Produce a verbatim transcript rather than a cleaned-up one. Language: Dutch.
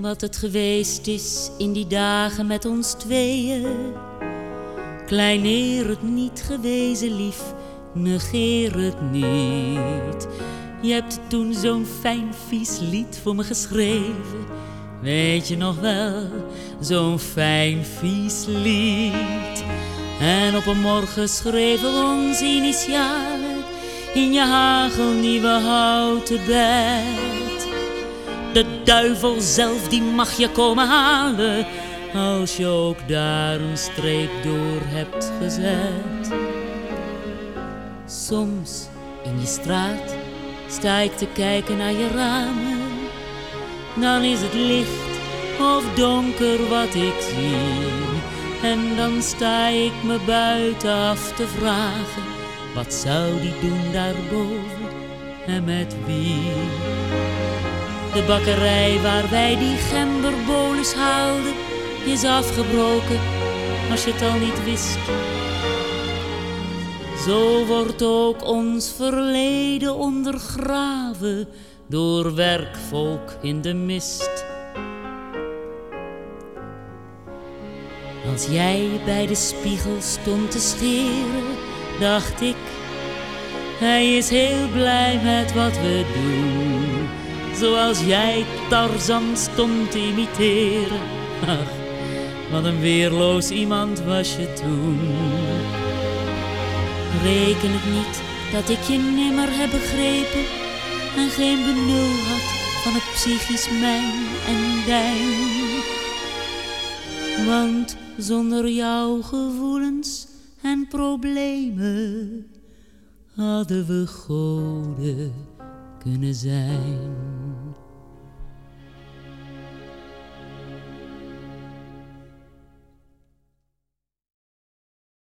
wat het geweest is in die dagen met ons tweeën. Kleineer het niet, gewezen lief, negeer het niet. Je hebt toen zo'n fijn vies lied voor me geschreven. Weet je nog wel, zo'n fijn vies lied. En op een morgen schreven we onze initialen in je hagelnieuwe houten bed. De duivel zelf, die mag je komen halen, als je ook daar een streep door hebt gezet. Soms in je straat sta ik te kijken naar je ramen. Dan is het licht of donker wat ik zie. En dan sta ik me buitenaf te vragen, wat zou die doen daarboven en met wie? De bakkerij waar wij die gemberbolens haalden is afgebroken, als je het al niet wist. Zo wordt ook ons verleden ondergraven door werkvolk in de mist. Als jij bij de spiegel stond te scheren, dacht ik, hij is heel blij met wat we doen. Zoals jij Tarzan stond te imiteren. Ach, wat een weerloos iemand was je toen. Reken het niet dat ik je nimmer heb begrepen en geen benul had van het psychisch mijn en dijn. Want zonder jouw gevoelens en problemen hadden we goden kunnen zijn.